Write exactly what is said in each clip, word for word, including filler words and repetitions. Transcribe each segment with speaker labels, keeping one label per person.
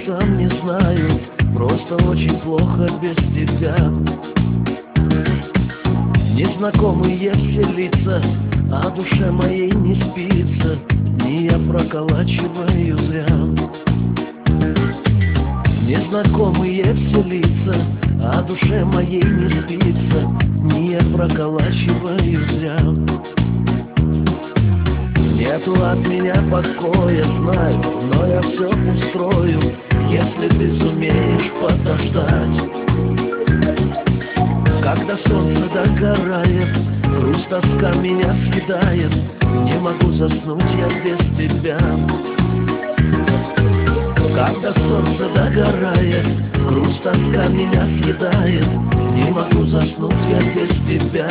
Speaker 1: сам не знаю, просто очень плохо без тебя. Незнакомые все лица, а душе моей не спится, не я проколачиваю зря. Незнакомые все лица, а душе моей не спится, не я проколачиваю зря. Нету от меня покоя, знаю, но я все устрою, если ты сумеешь подождать. Когда солнце догорает, грусть, тоска меня съедает, не могу заснуть я без тебя. Когда солнце догорает, грусть, тоска меня съедает, не могу заснуть я без тебя.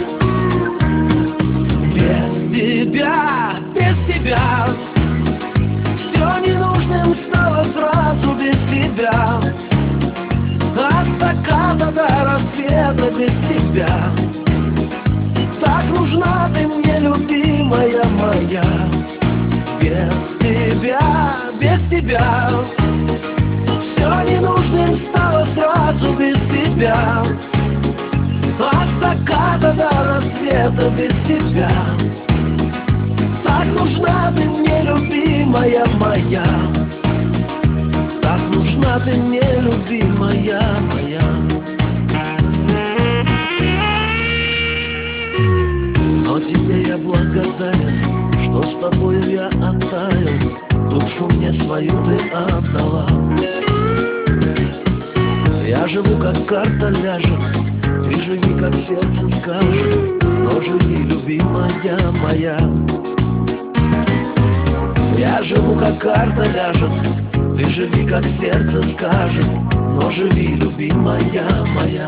Speaker 1: Без тебя, без тебя, все ненужным стало сразу без тебя. От заката до рассвета без тебя. Так нужна ты мне, любимая моя. Без тебя, без тебя, все ненужным стало сразу без тебя. От заката до рассвета без тебя. Так нужна ты мне, любимая моя. Так нужна ты мне, любимая моя. Но тебе я благодарен, что с тобою я оттаял, душу мне свою ты отдала. Я живу, как карта ляжет, ты живи, как сердце скажет, но живи, любимая моя. Я живу, как карта ляжет, ты живи, как сердце скажет, но живи, любимая моя.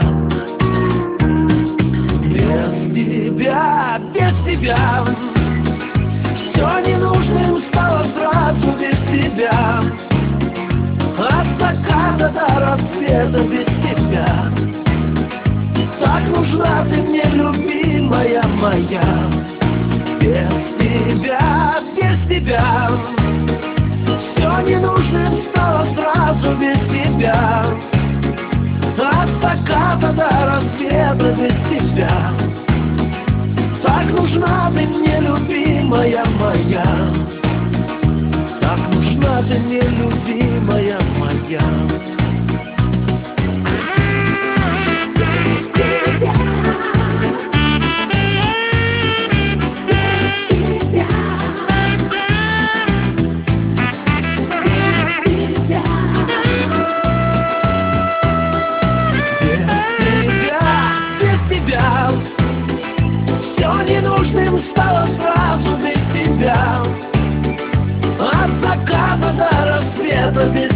Speaker 1: Без тебя, без тебя, все ненужным стало сразу без тебя. От заката до рассвета без тебя. Так нужна ты мне, любимая моя. Без тебя, без тебя, все ненужным стало сразу без тебя. От заката до рассвета без тебя. Так нужна ты мне, любимая моя. Так нужна ты мне, любимая моя. Ненужным стало сразу без тебя. От заката до рассвета без